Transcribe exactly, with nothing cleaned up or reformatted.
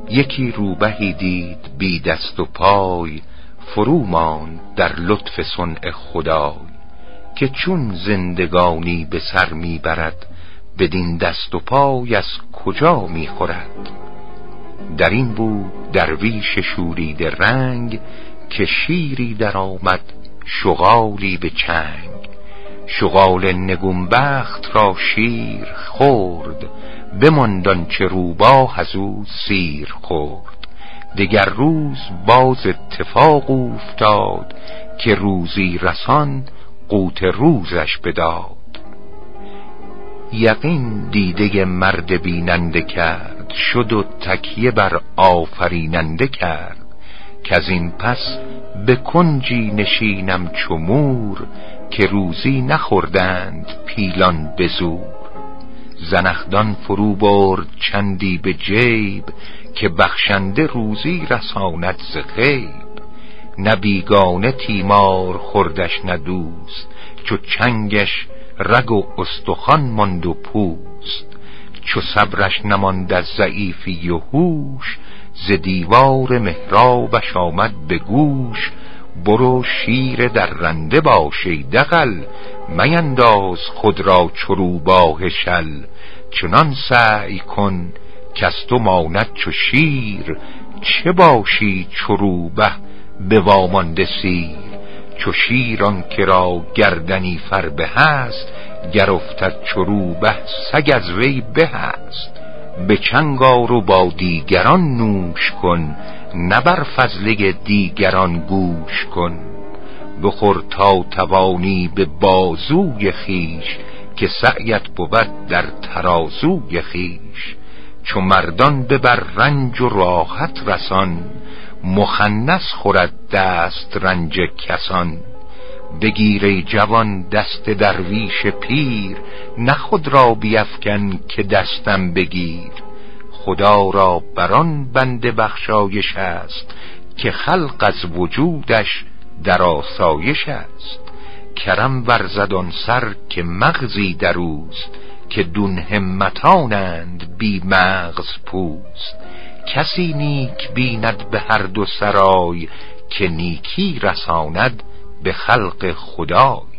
یکی روبهی دید بی دست و پای، فرو ماند در لطف صنع خدای. که چون زندگانی به سر می برد، بدین دست و پای از کجا می خورد؟ در این بود درویش شوریده رنگ، که شیری در آمد شغالی به چنگ. شغال نگونبخت را شیر خورد، بماند آنچه روباه از او سیر خورد. دگر روز باز اتفاق افتاد، که روزی رسان قوت روزش بداد. یقین دیده مرد بیننده کرد، شد و تکیه بر آفریننده کرد. که از این پس به کنجی نشینم چو مور، که روزی نخوردند پیلان به زور. زنخدان فرو برد چندی به جیب، که بخشنده روزی رساند ز غیب. نه بیگانه تیمار خوردش نه دوست، چو چنگش رگ و استخوان ماند و پوست. چو صبرش نماند از ضعیفی و هوش، ز دیوار محرابش آمد به گوش. برو شیر درنده باش ای دغل، مینداز خود را چو روباه شل. چنان سعی کن کز تو ماند چو شیر، چه باشی چو روبه به وامانده سیر. چو شیر آن که را گردنی فربه هست، گر افتد چو روبه سگ از وی به هست. به چنگ آر و با دیگران نوش کن، نه بر فضله دیگران گوش کن. بخور تا توانی به بازوی خیش، که سعیت بود در ترازوی خیش. چو مردان ببر رنج و راحت رسان، مخنث خورد دست رنج کسان. بگیر ای جوان دست درویش پیر، نه خود را بیفکن که دستم بگیر. خدا را بران بنده بخشایش است، که خلق از وجودش در آسایش است. کرم ورزد آن سر که مغزی در اوست، که دون همتانند بی مغز پوست. کسی نیک بیند به هر دو سرای، که نیکی رساند به خلق خدای.